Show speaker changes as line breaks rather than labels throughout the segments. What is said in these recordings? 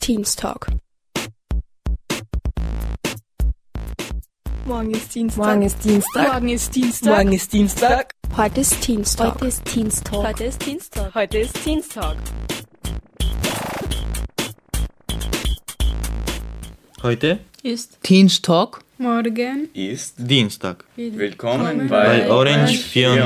Teens-Talk.
Morgen ist Dienstag.
Morgen ist Dienstag.
Morgen ist Dienstag.
Morgen ist Dienstag.
Heute ist Teens-Talk.
Heute ist Teens-Talk.
Heute ist Dienstag. Heute ist Dienstag.
Heute
Ist
Teens-Talk.
morgen
ist
Dienstag.
willkommen
Bei Orange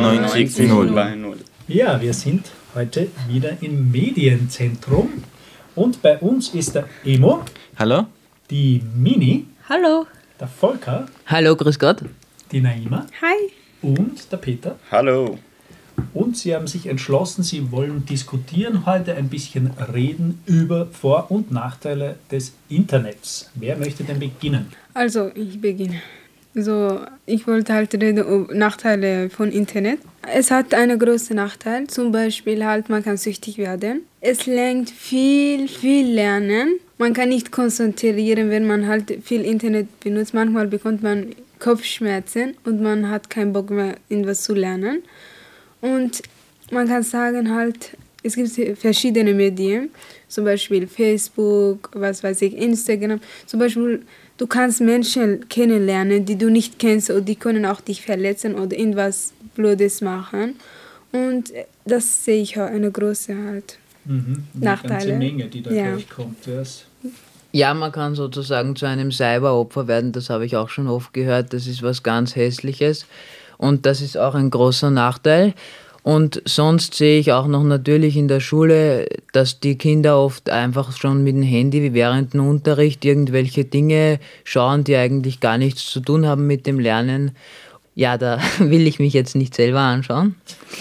94.0.
Ja, wir sind heute wieder im Medienzentrum und bei uns ist der Emo,
Hallo?
die Mini,
Hallo.
der Volker,
Hallo, grüß Gott.
die Naima
Hi.
und der Peter.
Hallo.
Und sie haben sich entschlossen, sie wollen diskutieren heute, ein bisschen reden über Vor- und Nachteile des Internets. Wer möchte denn beginnen?
Also, ich beginne. Ich wollte halt reden über Nachteile von Internet. Es hat einen großen Nachteil, zum Beispiel halt, man kann süchtig werden. Es lernt viel lernen. Man kann nicht konzentrieren, wenn man halt viel Internet benutzt. Manchmal bekommt man Kopfschmerzen und man hat keinen Bock mehr, irgendwas zu lernen. Und man kann sagen halt, es gibt verschiedene Medien, zum Beispiel Facebook, was weiß ich, Instagram. Zum Beispiel, du kannst Menschen kennenlernen, die du nicht kennst und die können auch dich verletzen oder irgendwas Blödes machen. Und das sehe ich auch eine große halt.
Eine
Nachteile.
ganze Menge, die da
Ja.
gleich kommt. Yes.
Ja, man kann sozusagen zu einem Cyberopfer werden, das habe ich auch schon oft gehört. Das ist was ganz Hässliches und das ist auch ein großer Nachteil. Und sonst sehe ich auch noch natürlich in der Schule, dass die Kinder oft einfach schon mit dem Handy während dem Unterricht irgendwelche Dinge schauen, die eigentlich gar nichts zu tun haben mit dem Lernen. Ja, da will ich mich jetzt nicht selber anschauen.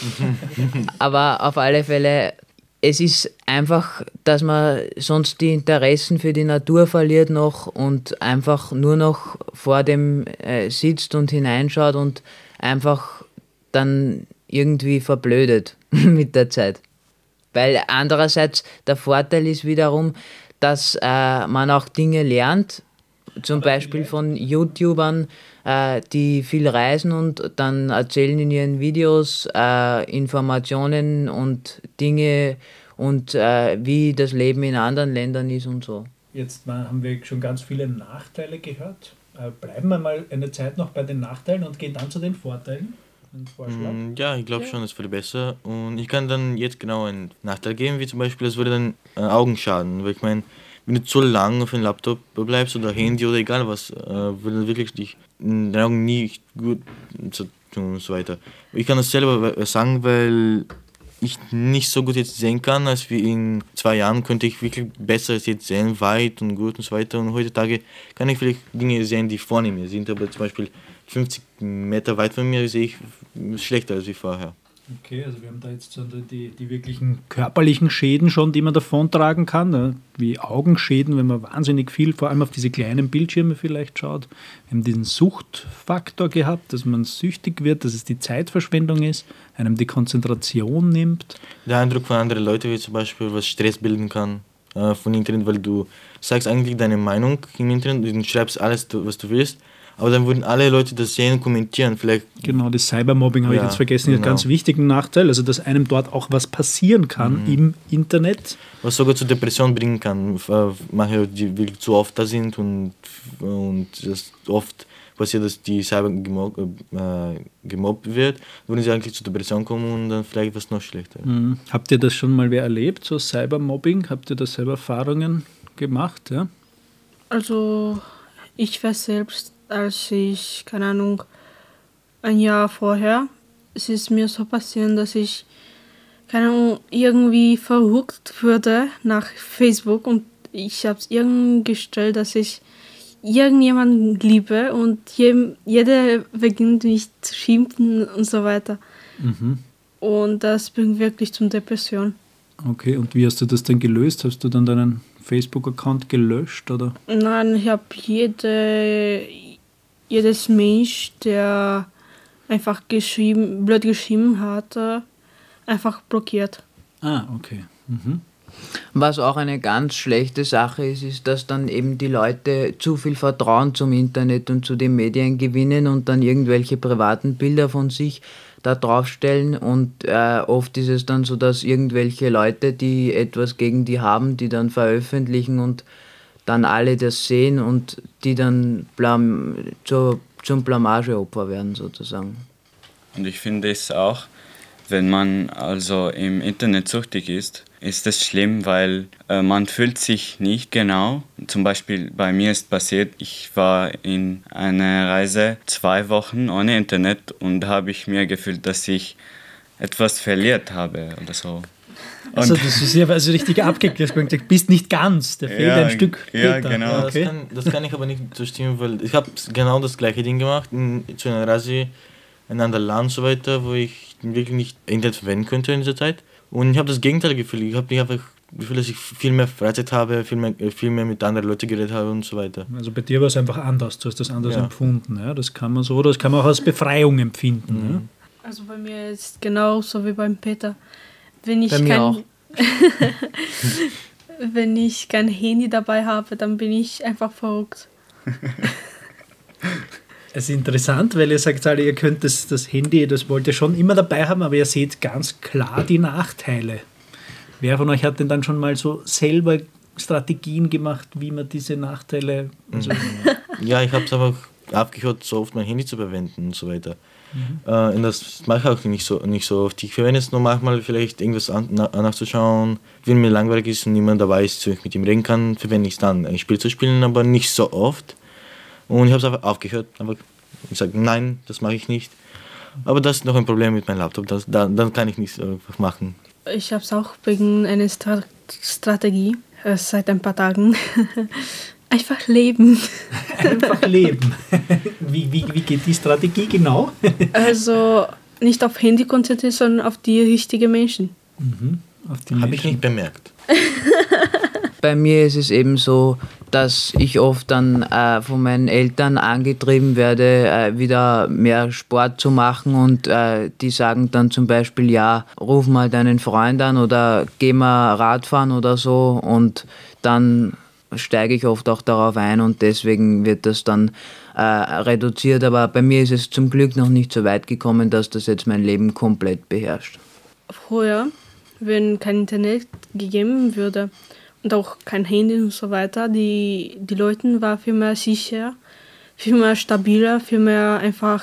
Aber auf alle Fälle, es ist einfach, dass man sonst die Interessen für die Natur verliert noch und einfach nur noch vor dem sitzt und hineinschaut und einfach dann irgendwie verblödet mit der Zeit. Weil andererseits der Vorteil ist wiederum, dass man auch Dinge lernt, zum Beispiel von YouTubern, die viel reisen und dann erzählen in ihren Videos Informationen und Dinge und wie das Leben in anderen Ländern ist und so.
Jetzt haben wir schon ganz viele Nachteile gehört. Bleiben wir mal eine Zeit noch bei den Nachteilen und gehen dann zu den Vorteilen. Ein Vorschlag?
Ja, ich glaube schon, das wäre besser. Und ich kann dann jetzt genau einen Nachteil geben, wie zum Beispiel, das würde dann Augenschaden. Weil ich meine, wenn du zu lange auf dem Laptop bleibst oder Handy oder egal was, würde wirklich dich in den Augen nie gut tun und so weiter. Ich kann das selber sagen, weil ich nicht so gut jetzt sehen kann, als wie in 2 Jahren könnte ich wirklich besser jetzt sehen, weit und gut und so weiter. Und heutzutage kann ich vielleicht Dinge sehen, die vor mir sind, aber zum Beispiel 50 Meter weit von mir sehe ich schlechter als wie vorher.
Okay, also wir haben da jetzt so die wirklichen körperlichen Schäden schon, die man davontragen kann, ne? Wie Augenschäden, wenn man wahnsinnig viel, vor allem auf diese kleinen Bildschirme vielleicht schaut. Wir haben diesen Suchtfaktor gehabt, dass man süchtig wird, dass es die Zeitverschwendung ist, einem die Konzentration nimmt.
Der Eindruck von anderen Leuten, wie zum Beispiel, was Stress bilden kann von Internet, weil du sagst eigentlich deine Meinung im Internet, du schreibst alles, was du willst, aber dann würden alle Leute das sehen und kommentieren. Vielleicht.
Genau, das Cybermobbing habe ich jetzt vergessen, einen ganz wichtigen Nachteil, also dass einem dort auch was passieren kann im Internet.
Was sogar zu Depressionen bringen kann. Manche, die wirklich zu oft da sind und das oft passiert, dass die Cyber gemobbt wird, würden sie eigentlich zu Depressionen kommen und dann vielleicht was noch schlechter.
Habt ihr das schon mal wer erlebt, so Cybermobbing? Habt ihr da selber Erfahrungen gemacht? Ja?
Also, ich war selbst, als ich, keine Ahnung, ein Jahr vorher, es ist mir so passiert, dass ich, keine Ahnung, irgendwie verrückt wurde nach Facebook und ich habe es irgendwie gestellt, dass ich irgendjemanden liebe und jeder beginnt mich zu schimpfen und so weiter. Und das bringt wirklich zur Depression.
Okay, und wie hast du das denn gelöst? Hast du dann deinen Facebook-Account gelöscht, oder?
Nein, ich habe jedes Mensch, der einfach blöd geschrieben hat, einfach blockiert.
Ah, okay.
Was auch eine ganz schlechte Sache ist, ist, dass dann eben die Leute zu viel Vertrauen zum Internet und zu den Medien gewinnen und dann irgendwelche privaten Bilder von sich da draufstellen und oft ist es dann so, dass irgendwelche Leute, die etwas gegen die haben, die dann veröffentlichen und dann alle das sehen und die dann zum Blamageopfer werden sozusagen.
Und ich finde es auch, wenn man also im Internet süchtig ist es schlimm, weil man fühlt sich nicht genau. Zum Beispiel bei mir ist passiert, ich war in einer Reise 2 Wochen ohne Internet und habe ich mir gefühlt, dass ich etwas verliert habe oder so.
Also das ist ja also richtig abgeklärt. Du bist nicht ganz, da fehlt ein Stück
Ja,
Peter.
genau.
Okay.
Das kann ich aber nicht so stimmen, weil ich habe genau das gleiche Ding gemacht, zu einer Reise in ein anderes Land und so weiter, wo ich wirklich nicht Internet verwenden könnte in dieser Zeit. Und ich habe das Gegenteil gefühlt. Ich habe einfach das Gefühl, dass ich viel mehr Freizeit habe, viel mehr mit anderen Leuten geredet habe und so weiter.
Also bei dir war es einfach anders, du hast das anders empfunden. Ja? Das kann man so, das kann man auch als Befreiung empfinden. Ja?
Also bei mir ist genauso wie beim Peter. Wenn ich
Bei mir auch.
Wenn ich kein Handy dabei habe, dann bin ich einfach verrückt.
Es ist interessant, weil ihr sagt alle, ihr könnt das Handy, das wollt ihr schon immer dabei haben, aber ihr seht ganz klar die Nachteile. Wer von euch hat denn dann schon mal so selber Strategien gemacht, wie man diese Nachteile... Also
Ja, ich habe es aber aufgehört, so oft mein Handy zu verwenden und so weiter. Und das mache ich auch nicht so oft. Ich verwende es nur manchmal, vielleicht irgendwas nachzuschauen. Wenn mir langweilig ist und niemand dabei ist, so ich mit ihm reden kann, verwende ich es dann, ein Spiel zu spielen, aber nicht so oft. Und ich habe es einfach aufgehört. Aber ich sage, nein, das mache ich nicht. Aber das ist noch ein Problem mit meinem Laptop. Dann kann ich nichts einfach machen. Ich
habe es auch wegen einer Strategie seit ein paar Tagen. Einfach leben.
Einfach leben. Wie geht die Strategie genau?
Also nicht auf Handy konzentrieren, sondern auf die richtigen Menschen.
Habe ich nicht bemerkt.
Bei mir ist es eben so, dass ich oft dann von meinen Eltern angetrieben werde, wieder mehr Sport zu machen und die sagen dann zum Beispiel, ja, ruf mal deinen Freund an oder geh mal Radfahren oder so und dann steige ich oft auch darauf ein und deswegen wird das dann reduziert. Aber bei mir ist es zum Glück noch nicht so weit gekommen, dass das jetzt mein Leben komplett beherrscht.
Früher, wenn kein Internet gegeben würde und auch kein Handy und so weiter, die Leute waren viel mehr sicher, viel mehr stabiler, viel mehr einfach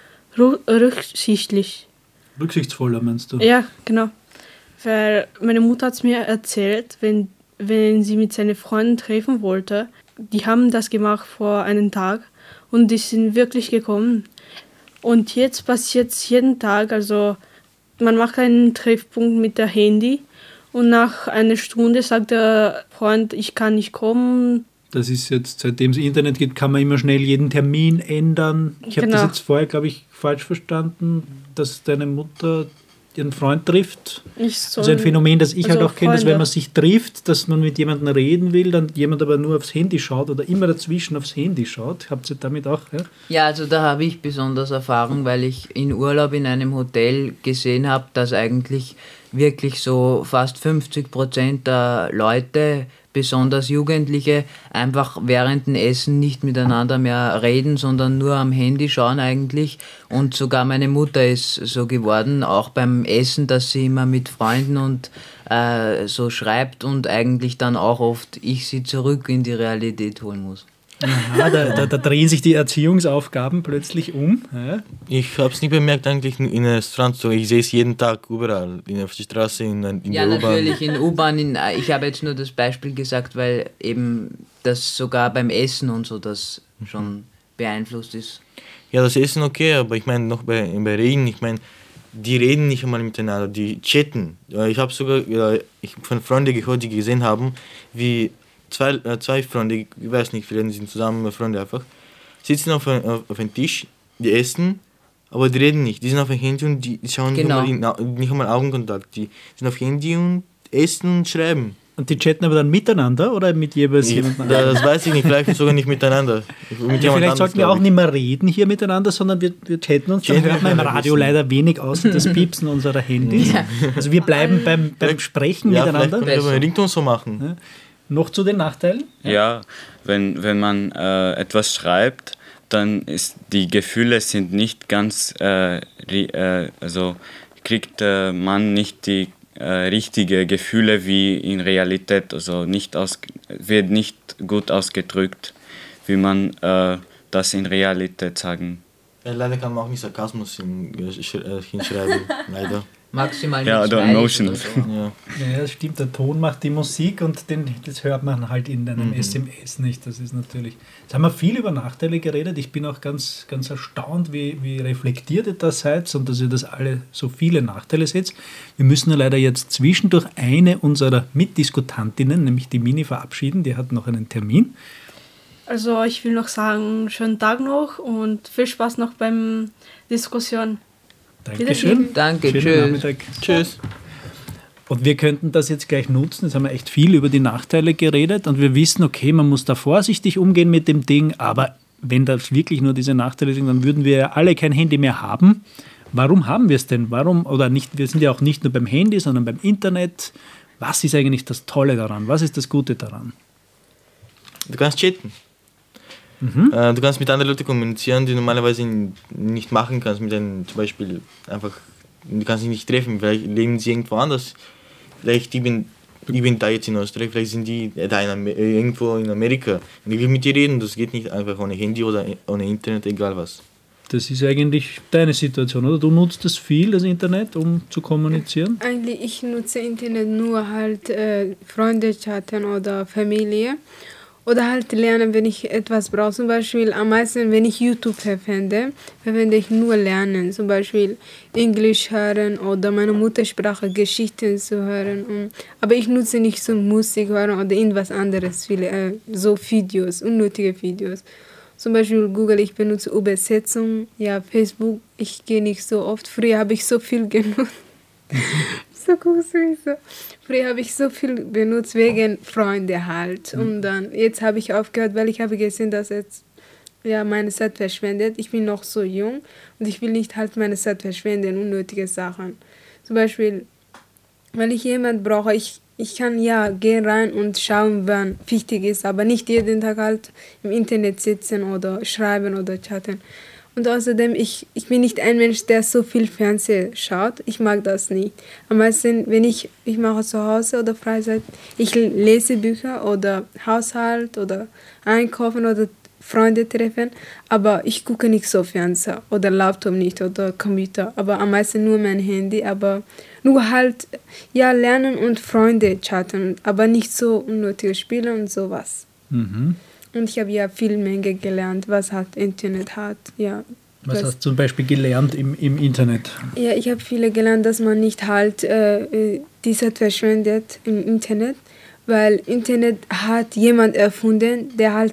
rücksichtlich.
Rücksichtsvoller meinst du?
Ja, genau. Weil meine Mutter hat es mir erzählt, wenn sie mit seinen Freunden treffen wollte, die haben das gemacht vor einem Tag und die sind wirklich gekommen. Und jetzt passiert es jeden Tag, also man macht einen Treffpunkt mit der Handy und nach einer Stunde sagt der Freund, ich kann nicht kommen.
Das ist jetzt, seitdem es Internet gibt, kann man immer schnell jeden Termin ändern. Ich habe das jetzt vorher, glaube ich, falsch verstanden, dass deine Mutter ihren Freund trifft. Also ein Phänomen, das ich halt auch kenne, dass wenn man sich trifft, dass man mit jemandem reden will, dann jemand aber nur aufs Handy schaut oder immer dazwischen aufs Handy schaut. Habt ihr damit auch? Ja,
ja, also da habe ich besonders Erfahrung, weil ich in Urlaub in einem Hotel gesehen habe, dass eigentlich wirklich so fast 50% der Leute, besonders Jugendliche, einfach während dem Essen nicht miteinander mehr reden, sondern nur am Handy schauen eigentlich. Und sogar meine Mutter ist so geworden, auch beim Essen, dass sie immer mit Freunden und so schreibt und eigentlich dann auch oft ich sie zurück in die Realität holen muss.
Aha, da drehen sich die Erziehungsaufgaben plötzlich um. Ja.
Ich habe es nicht bemerkt eigentlich in der Restaurant. Ich sehe es jeden Tag überall, auf der Straße, in der U-Bahn.
Ja, natürlich, in U-Bahn. Ich habe jetzt nur das Beispiel gesagt, weil eben das sogar beim Essen und so das schon beeinflusst ist.
Ja, das Essen okay, aber ich meine noch bei Reden, ich meine, die reden nicht einmal miteinander, die chatten. Ich habe sogar von Freunden gehört, die gesehen haben, wie zwei Freunde, ich weiß nicht, vielleicht sind zusammen Freunde einfach, sitzen auf einem Tisch, die essen, aber die reden nicht. Die sind auf dem Handy und die schauen nicht einmal Augenkontakt. Die sind auf dem Handy und essen und schreiben.
Und die chatten aber dann miteinander oder mit jeweils jemandem?
Das weiß ich nicht, vielleicht sogar nicht miteinander.
Vielleicht sollten wir auch nicht mehr reden hier miteinander, sondern wir chatten uns. Dann hört man im Radio leider wenig außer das Piepsen unserer Handys. Ja. Also wir bleiben beim Sprechen miteinander.
Vielleicht können wir Rington so machen.
Ja. Noch zu den Nachteilen?
Ja, wenn man etwas schreibt, dann ist die Gefühle sind nicht ganz, also kriegt man nicht die richtige Gefühle wie in Realität, also wird nicht gut ausgedrückt, wie man das in Realität sagen.
Ja, leider kann man auch nicht Sarkasmus hinschreiben, leider.
Maximal
Ja,
mit
oder
Smileys
Emotions.
oder so.
Ja.
Ja, das stimmt, der Ton macht die Musik und das hört man halt in einem SMS nicht. Das ist natürlich. Jetzt haben wir viel über Nachteile geredet. Ich bin auch ganz, ganz erstaunt, wie reflektiert ihr das seid und dass ihr das alle so viele Nachteile seht. Wir müssen ja leider jetzt zwischendurch eine unserer Mitdiskutantinnen, nämlich die Mini, verabschieden. Die hat noch einen Termin.
Also ich will noch sagen, schönen Tag noch und viel Spaß noch beim Diskussion.
Dankeschön.
Danke,
Schönen
tschüss.
Nachmittag.
Tschüss.
Und wir könnten das jetzt gleich nutzen. Jetzt haben wir echt viel über die Nachteile geredet und wir wissen, okay, man muss da vorsichtig umgehen mit dem Ding, aber wenn das wirklich nur diese Nachteile sind, dann würden wir ja alle kein Handy mehr haben. Warum haben wir es denn? Warum? Oder nicht? Wir sind ja auch nicht nur beim Handy, sondern beim Internet. Was ist eigentlich das Tolle daran? Was ist das Gute daran?
Du kannst chatten. Du kannst mit anderen Leuten kommunizieren, die du normalerweise nicht machen kannst. Mit denen zum Beispiel einfach, du kannst dich nicht treffen. Vielleicht leben sie irgendwo anders. Vielleicht ich bin da jetzt in Österreich, vielleicht sind die da irgendwo in Amerika. Und ich will mit dir reden, das geht nicht einfach ohne Handy oder ohne Internet, egal was.
Das ist eigentlich deine Situation, oder? Du nutzt das viel, das Internet, um zu kommunizieren?
Eigentlich, ich nutze Internet nur halt Freunde chatten oder Familie. Oder halt lernen, wenn ich etwas brauche. Zum Beispiel am meisten, wenn ich YouTube verwende ich nur Lernen. Zum Beispiel Englisch hören oder meine Muttersprache Geschichten zu hören. Aber ich nutze nicht so Musik hören oder irgendwas anderes, so Videos, unnötige Videos. Zum Beispiel Google, ich benutze Übersetzung. Ja, Facebook, ich gehe nicht so oft. Früher habe ich so viel genutzt. So guckst du mich so. Früher habe ich so viel benutzt wegen Freunde halt. Und dann, jetzt habe ich aufgehört, weil ich habe gesehen, dass jetzt meine Zeit verschwendet. Ich bin noch so jung und ich will nicht halt meine Zeit verschwenden, unnötige Sachen. Zum Beispiel, weil ich jemanden brauche, ich kann gehen rein und schauen, wann wichtig ist, aber nicht jeden Tag halt im Internet sitzen oder schreiben oder chatten. Und außerdem, ich bin nicht ein Mensch, der so viel Fernsehen schaut. Ich mag das nicht. Am meisten, wenn ich mache zu Hause oder Freizeit, ich lese Bücher oder Haushalt oder einkaufen oder Freunde treffen. Aber ich gucke nicht so Fernseher oder Laptop nicht oder Computer. Aber am meisten nur mein Handy. Aber nur halt, lernen und Freunde chatten. Aber nicht so unnötige Spiele und sowas.
Mhm.
Und ich habe viel Menge gelernt, was halt Internet hat. Ja,
was hast du zum Beispiel gelernt im Internet?
Ja, ich habe viele gelernt, dass man nicht halt die Zeit verschwendet im Internet, weil Internet hat jemand erfunden, der halt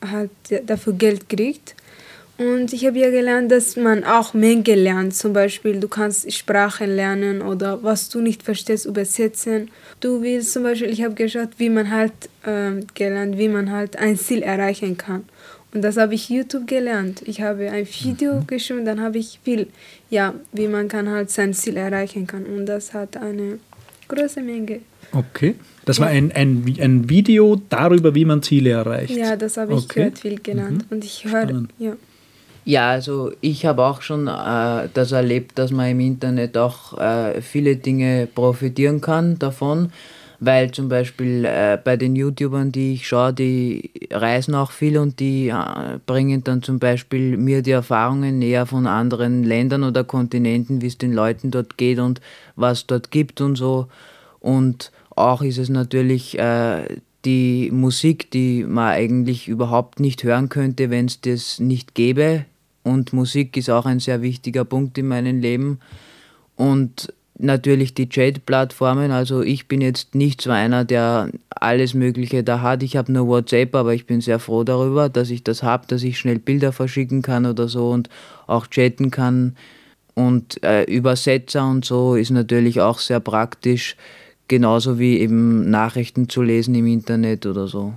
dafür Geld kriegt. Und ich habe gelernt, dass man auch Menge lernt. Zum Beispiel, du kannst Sprachen lernen oder was du nicht verstehst, übersetzen. Du willst zum Beispiel, ich habe geschaut, wie man halt gelernt, wie man halt ein Ziel erreichen kann. Und das habe ich YouTube gelernt. Ich habe ein Video geschrieben, dann habe ich wie man kann halt sein Ziel erreichen kann. Und das hat eine große Menge.
Okay. Das war ein Video darüber, wie man Ziele erreicht.
Ja, das habe ich gehört, viel gelernt. Und ich höre,
Ja, also ich habe auch schon das erlebt, dass man im Internet auch viele Dinge profitieren kann davon, weil zum Beispiel bei den YouTubern, die ich schaue, die reisen auch viel und die bringen dann zum Beispiel mir die Erfahrungen näher von anderen Ländern oder Kontinenten, wie es den Leuten dort geht und was dort gibt und so. Und auch ist es natürlich die Musik, die man eigentlich überhaupt nicht hören könnte, wenn es das nicht gäbe. Und Musik ist auch ein sehr wichtiger Punkt in meinem Leben. Und natürlich die Chat-Plattformen. Also ich bin jetzt nicht so einer, der alles Mögliche da hat. Ich habe nur WhatsApp, aber ich bin sehr froh darüber, dass ich das habe, dass ich schnell Bilder verschicken kann oder so und auch chatten kann. Und Übersetzer und so ist natürlich auch sehr praktisch, genauso wie eben Nachrichten zu lesen im Internet oder so.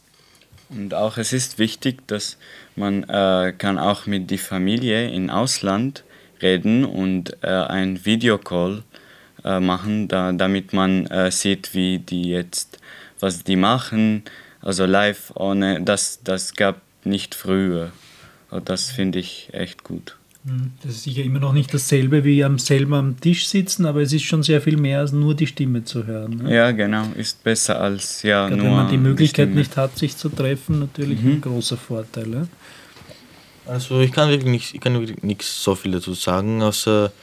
Und auch es ist wichtig, dass man kann auch mit der Familie im Ausland reden und ein Videocall machen, damit man sieht, wie die jetzt, was die machen, also live, ohne das gab nicht früher. Und das finde ich echt gut.
Das ist sicher immer noch nicht dasselbe wie selber am Tisch sitzen, aber es ist schon sehr viel mehr als nur die Stimme zu hören. Ne?
Ja, genau, ist besser als
Gerade
nur
wenn man die Möglichkeit
Stimme.
nicht hat, sich zu treffen, natürlich ein großer Vorteil. Ja?
Also ich kann wirklich nichts so viel dazu sagen, außer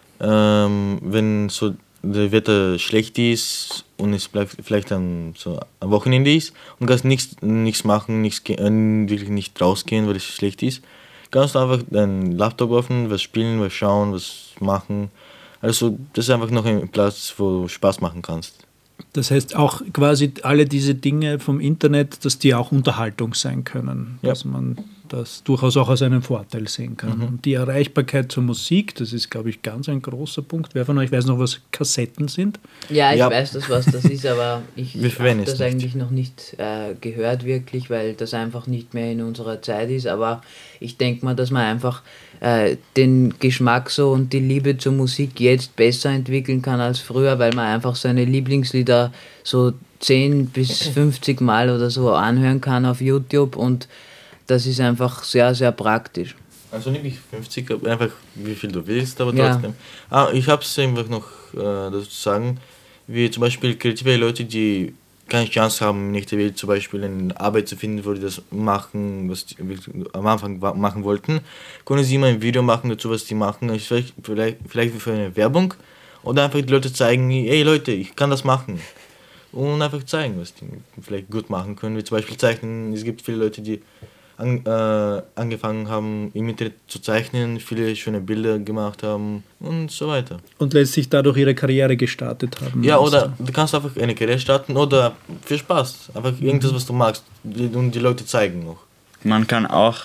wenn so das Wetter schlecht ist und es bleibt vielleicht dann so am Wochenende ist und kannst nichts machen, wirklich nicht rausgehen, weil es schlecht ist. Kannst du einfach deinen Laptop öffnen, was spielen, was schauen, was machen. Also das ist einfach noch ein Platz, wo du Spaß machen kannst.
Das heißt auch quasi alle diese Dinge vom Internet, dass die auch Unterhaltung sein können,
Ja.
dass man das durchaus auch als einen Vorteil sehen kann. Und die Erreichbarkeit zur Musik, das ist, glaube ich, ganz ein großer Punkt. Wer von euch weiß noch, was Kassetten sind?
Ja, ich
Ja.
weiß was das ist, aber ich
Wir verwenden
habe
es
das
nicht.
eigentlich noch nicht gehört wirklich, weil das einfach nicht mehr in unserer Zeit ist. Aber ich denke mal, dass man einfach den Geschmack so und die Liebe zur Musik jetzt besser entwickeln kann als früher, weil man einfach seine Lieblingslieder so 10 bis 50 Mal oder so anhören kann auf YouTube und das ist einfach sehr, sehr praktisch.
Also nicht 50, aber einfach wie viel du willst, aber
Ja.
trotzdem. Ich habe es einfach noch dazu zu sagen, wie zum Beispiel kreative Leute, die keine Chance haben, nicht der Welt zum Beispiel eine Arbeit zu finden, wo die das machen, was die am Anfang machen wollten, können sie immer ein Video machen dazu, was die machen, vielleicht für eine Werbung oder einfach die Leute zeigen, hey Leute, ich kann das machen. Und einfach zeigen, was die vielleicht gut machen können, wie zum Beispiel zeichnen. Es gibt viele Leute, die angefangen haben, im Internet zu zeichnen, viele schöne Bilder gemacht haben und so weiter.
Und letztlich dadurch ihre Karriere gestartet haben.
Ja, oder du kannst einfach eine Karriere starten oder für Spaß. Einfach irgendwas, was du magst und die Leute zeigen noch.
Man kann auch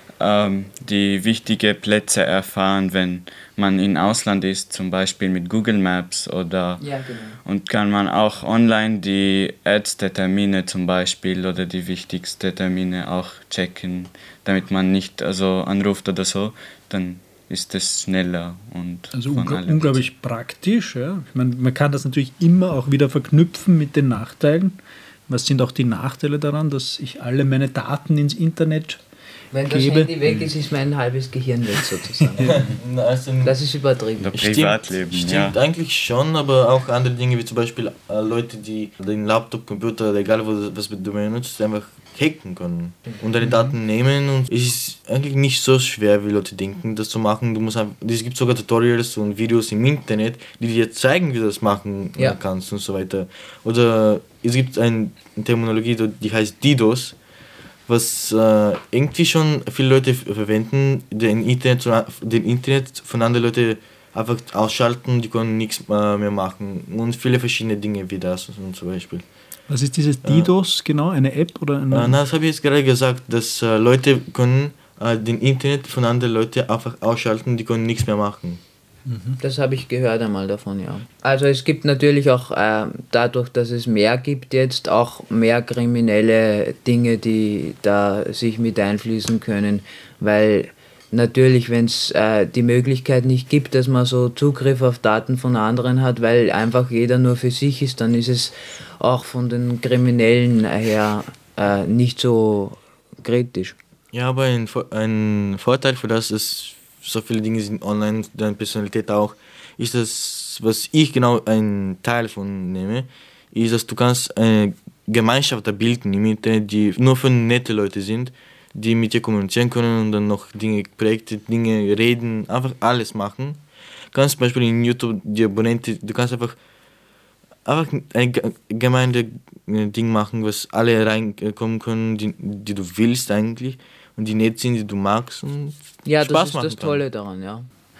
die wichtigen Plätze erfahren, wenn man im Ausland ist, zum Beispiel mit Google Maps oder
Ja, genau.
und kann man auch online die Ärztetermine zum Beispiel oder die wichtigsten Termine auch checken, damit man nicht anruft oder so, dann ist es schneller und
Also
von allem.
unglaublich praktisch. Ja. Ich meine, man kann das natürlich immer auch wieder verknüpfen mit den Nachteilen. Was sind auch die Nachteile daran, dass ich alle meine Daten ins Internet
Wenn das
gebe?
Handy weg ist, ist mein halbes Gehirn weg sozusagen.
Also,
Das ist übertrieben.
Das Privatleben,
stimmt
ja.
eigentlich schon, aber auch andere Dinge, wie zum Beispiel Leute, die den Laptop, Computer, egal was du benutzt, einfach hacken können und deine Daten nehmen. Und es ist eigentlich nicht so schwer, wie Leute denken, das zu machen. Es gibt sogar Tutorials und Videos im Internet, die dir zeigen, wie du das machen kannst und so weiter. Oder es gibt eine Terminologie, die heißt DDoS, was irgendwie schon viele Leute verwenden, den Internet von anderen Leuten einfach ausschalten, die können nichts mehr machen und viele verschiedene Dinge wie das und zum Beispiel.
Was ist dieses DDoS genau? Eine App oder eine?
Das habe ich jetzt gerade gesagt, dass Leute können den Internet von anderen Leuten einfach ausschalten, die können nichts mehr machen.
Das habe ich gehört einmal davon, ja. Also es gibt natürlich auch dadurch, dass es mehr gibt jetzt, auch mehr kriminelle Dinge, die da sich mit einfließen können, weil natürlich, wenn es die Möglichkeit nicht gibt, dass man so Zugriff auf Daten von anderen hat, weil einfach jeder nur für sich ist, dann ist es auch von den Kriminellen her nicht so kritisch.
Ja, aber ein Vorteil für das ist, so viele Dinge sind online, deine Personalität auch, ist das, was ich genau einen Teil von nehme, ist, dass du kannst eine Gemeinschaft bilden im Internet, die nur für nette Leute sind, die mit dir kommunizieren können und dann noch Projekte, Dinge reden, einfach alles machen. Du kannst zum Beispiel in YouTube die Abonnenten, du kannst einfach ein Gemeinde-Ding machen, was alle reinkommen können, die du willst eigentlich und die nett sind, die du magst und
Ja,
Spaß
das ist
machen
das
kann.
Tolle daran, ja.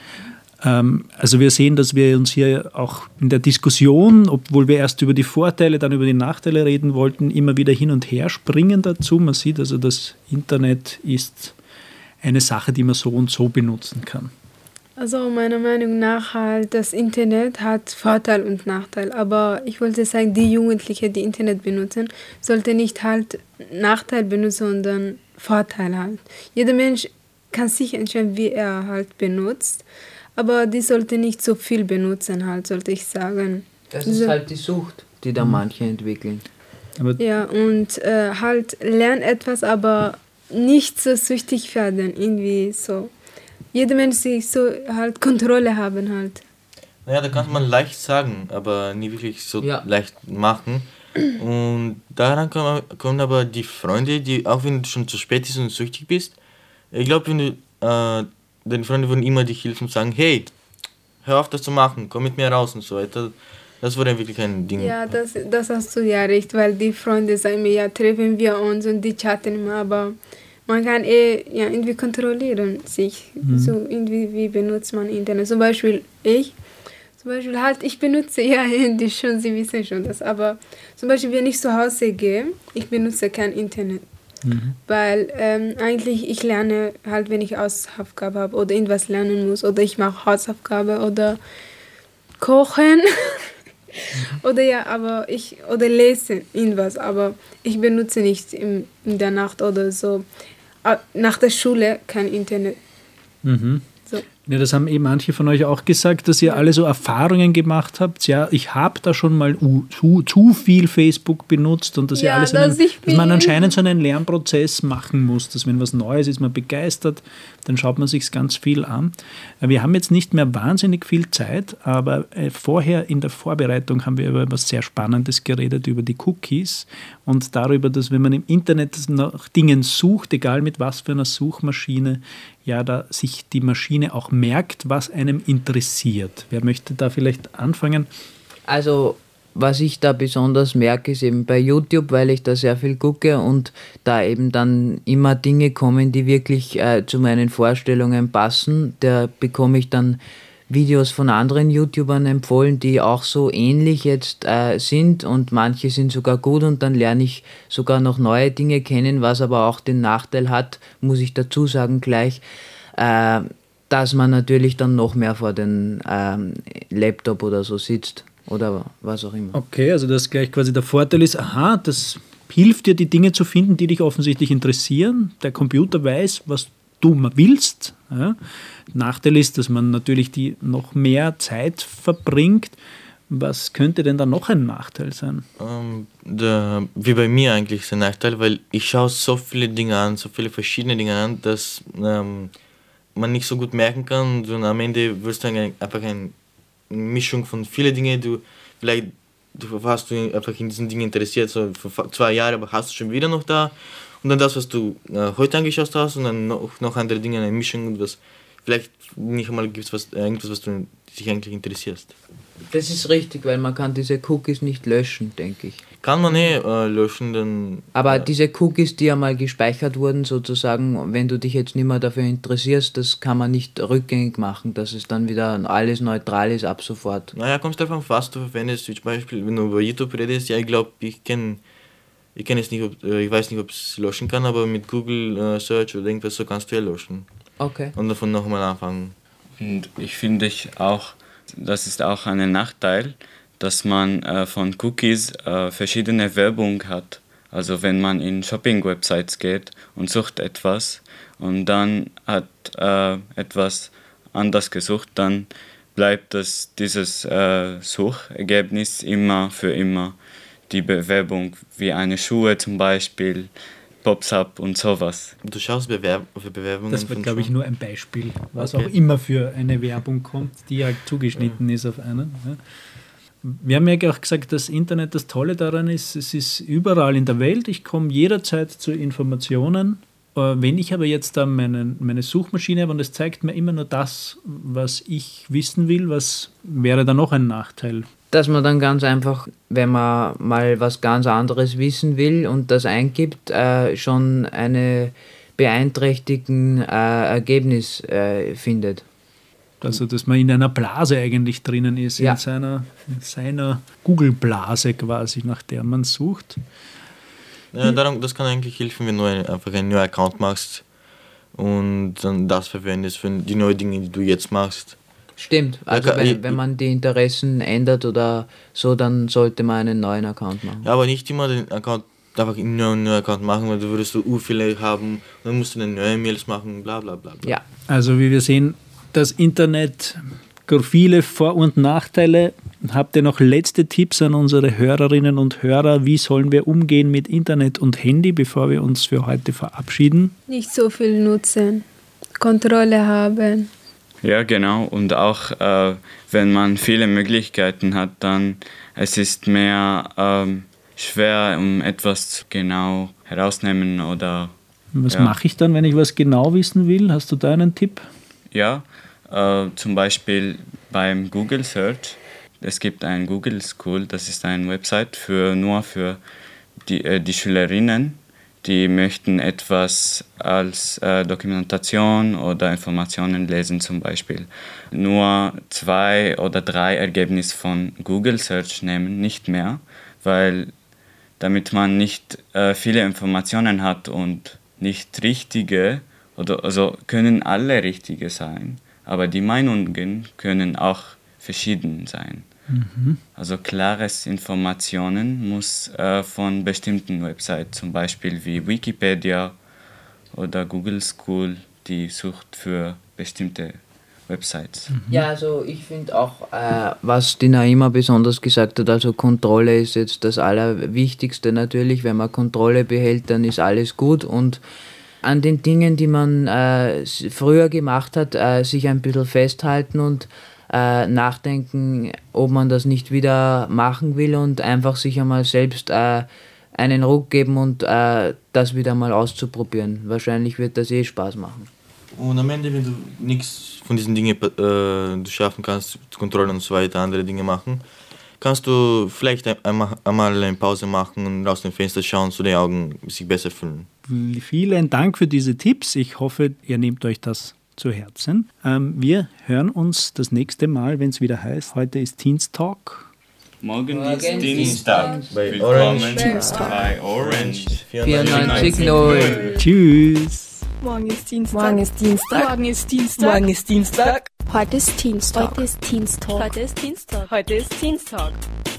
Also wir sehen, dass wir uns hier auch in der Diskussion, obwohl wir erst über die Vorteile, dann über die Nachteile reden wollten, immer wieder hin und her springen dazu. Man sieht also, das Internet ist eine Sache, die man so und so benutzen kann.
Also meiner Meinung nach halt, das Internet hat Vorteil und Nachteil. Aber ich wollte sagen, die Jugendlichen, die Internet benutzen, sollten nicht halt Nachteil benutzen, sondern Vorteil halt. Jeder Mensch kann sich entscheiden, wie er halt benutzt. Aber die sollte nicht so viel benutzen halt, sollte ich sagen.
Das ist halt die Sucht, die da manche entwickeln.
Aber
Ja, und halt lern etwas, aber nicht so süchtig werden, irgendwie so. Jeder Mensch sich so halt Kontrolle haben halt.
Naja, da kann man leicht sagen, aber nie wirklich so leicht machen. Und daran kommen aber die Freunde, die, auch wenn du schon zu spät bist und süchtig bist, ich glaube, wenn du, deine Freunde würden immer dich helfen und sagen, hey, hör auf das zu machen, komm mit mir raus und so weiter. Das war dann wirklich ein Ding.
Ja, das hast du ja recht, weil die Freunde sagen mir, ja, treffen wir uns und die chatten immer, aber man kann irgendwie kontrollieren sich. So irgendwie, wie benutzt man Internet. Zum Beispiel ich benutze ja Handy schon, Sie wissen schon das, aber zum Beispiel, wenn ich zu Hause gehe, ich benutze kein Internet. Weil eigentlich ich lerne halt, wenn ich Hausaufgabe habe oder irgendwas lernen muss oder ich mache Hausaufgabe oder kochen oder lesen irgendwas, aber ich benutze nicht in der Nacht oder so. Nach der Schule kein Internet. So.
Ja, das haben eben manche von euch auch gesagt, dass ihr alle so Erfahrungen gemacht habt. Ja, ich habe da schon mal zu viel Facebook benutzt und dass ihr alles dass man anscheinend so einen Lernprozess machen muss, dass wenn was Neues ist, man begeistert, dann schaut man sich ganz viel an. Wir haben jetzt nicht mehr wahnsinnig viel Zeit, aber vorher in der Vorbereitung haben wir über etwas sehr Spannendes geredet, über die Cookies und darüber, dass wenn man im Internet nach Dingen sucht, egal mit was für einer Suchmaschine, ja, da sich die Maschine auch merkt, was einem interessiert. Wer möchte da vielleicht anfangen?
Also, was ich da besonders merke, ist eben bei YouTube, weil ich da sehr viel gucke und da eben dann immer Dinge kommen, die wirklich zu meinen Vorstellungen passen. Da bekomme ich dann Videos von anderen YouTubern empfohlen, die auch so ähnlich jetzt sind und manche sind sogar gut und dann lerne ich sogar noch neue Dinge kennen, was aber auch den Nachteil hat, muss ich dazu sagen gleich, dass man natürlich dann noch mehr vor den Laptop oder so sitzt oder was auch immer.
Okay, also das gleich quasi der Vorteil ist, das hilft dir, die Dinge zu finden, die dich offensichtlich interessieren. Der Computer weiß, was du willst. Ja. Nachteil ist, dass man natürlich die noch mehr Zeit verbringt. Was könnte denn da noch ein Nachteil sein?
Wie bei mir eigentlich ist ein Nachteil, weil ich schaue so viele Dinge an, so viele verschiedene Dinge an, dass man nicht so gut merken kann, sondern am Ende wirst du einfach eine Mischung von vielen Dingen, du warst du einfach in diesen Dingen interessiert, so vor 2 Jahren, aber hast du schon wieder noch da. Und dann das, was du heute angeschaut hast und dann noch andere Dinge, eine Mischung und was vielleicht nicht einmal gibt, irgendwas, was du dich eigentlich interessierst.
Das ist richtig, weil man kann diese Cookies nicht löschen, denke ich.
Kann man löschen, dann...
Aber diese Cookies, die einmal gespeichert wurden, sozusagen, wenn du dich jetzt nicht mehr dafür interessierst, das kann man nicht rückgängig machen, dass es dann wieder alles neutral ist ab sofort.
Naja, kommst du davon, was du verwendest, zum Beispiel, wenn du über YouTube redest, ja, ich glaube, ich weiß nicht, ob es löschen kann, aber mit Google Search oder irgendwas so kannst du ja löschen.
Okay.
Und davon nochmal anfangen.
Und ich finde auch, das ist auch ein Nachteil, dass man von Cookies verschiedene Werbung hat. Also wenn man in Shopping-Websites geht und sucht etwas und dann hat etwas anders gesucht, dann bleibt dieses Suchergebnis immer für immer die Bewerbung, wie eine Schuhe zum Beispiel, Pops up und sowas.
Du schaust für Bewerbungen.
Das war, glaube ich, nur ein Beispiel, was auch immer für eine Werbung kommt, die halt zugeschnitten ist auf einen. Ja. Wir haben ja auch gesagt, das Internet, das Tolle daran ist, es ist überall in der Welt, ich komme jederzeit zu Informationen. Wenn ich aber jetzt da meine Suchmaschine habe und es zeigt mir immer nur das, was ich wissen will, was wäre da noch ein Nachteil?
Dass man dann ganz einfach, wenn man mal was ganz anderes wissen will und das eingibt, schon eine beeinträchtigend Ergebnis findet.
Also, dass man in einer Blase eigentlich drinnen ist,
ja.
in seiner Google-Blase quasi, nach der man sucht.
Ja, das kann eigentlich helfen, wenn du einfach einen neuen Account machst und dann das verwendest für die neuen Dinge, die du jetzt machst.
Stimmt, also wenn man die Interessen ändert oder so, dann sollte man einen neuen Account machen.
Ja, aber nicht immer den Account, einfach einen neuen Account machen, weil du würdest viele haben, dann musst du eine neue Mails machen, bla bla bla.
Ja.
Also wie wir sehen, das Internet viele Vor- und Nachteile. Habt ihr noch letzte Tipps an unsere Hörerinnen und Hörer? Wie sollen wir umgehen mit Internet und Handy, bevor wir uns für heute verabschieden?
Nicht so viel nutzen, Kontrolle haben.
Ja, genau. Und auch wenn man viele Möglichkeiten hat, dann es ist mehr schwer, um etwas genau herausnehmen oder...
Was mache ich dann, wenn ich was genau wissen will? Hast du da einen Tipp?
Ja, zum Beispiel beim Google Search. Es gibt ein Google School, das ist eine Website nur für die Schülerinnen, die möchten etwas als Dokumentation oder Informationen lesen zum Beispiel. Nur 2 oder 3 Ergebnisse von Google Search nehmen, nicht mehr, weil damit man nicht viele Informationen hat und nicht richtige, oder also können alle richtige sein, aber die Meinungen können auch verschieden sein. Also klares Informationen muss von bestimmten Websites, zum Beispiel wie Wikipedia oder Google School, die sucht für bestimmte Websites.
Ja, also ich finde auch, was die Naima besonders gesagt hat, also Kontrolle ist jetzt das Allerwichtigste natürlich. Wenn man Kontrolle behält, dann ist alles gut und an den Dingen, die man früher gemacht hat, sich ein bisschen festhalten und nachdenken, ob man das nicht wieder machen will und einfach sich einmal selbst einen Ruck geben und das wieder mal auszuprobieren. Wahrscheinlich wird das Spaß machen.
Und am Ende, wenn du nichts von diesen Dingen du schaffen kannst, Kontrolle und so weiter, andere Dinge machen, kannst du vielleicht einmal eine Pause machen und aus dem Fenster schauen, so die Augen sich besser fühlen.
Vielen Dank für diese Tipps. Ich hoffe, ihr nehmt euch das zu Herzen. Wir hören uns das nächste Mal, wenn es wieder heißt, heute ist Teens Talk.
Morgen ist Dienstag.
Bei
Willkommen
Dienstag.
bei Orange.
94.0.
Tschüss.
Morgen ist Dienstag.
Morgen ist Dienstag.
Morgen ist Dienstag.
Morgen ist Dienstag.
Heute ist Dienstag.
Heute ist Dienstag.
Heute ist Dienstag. Heute ist Dienstag.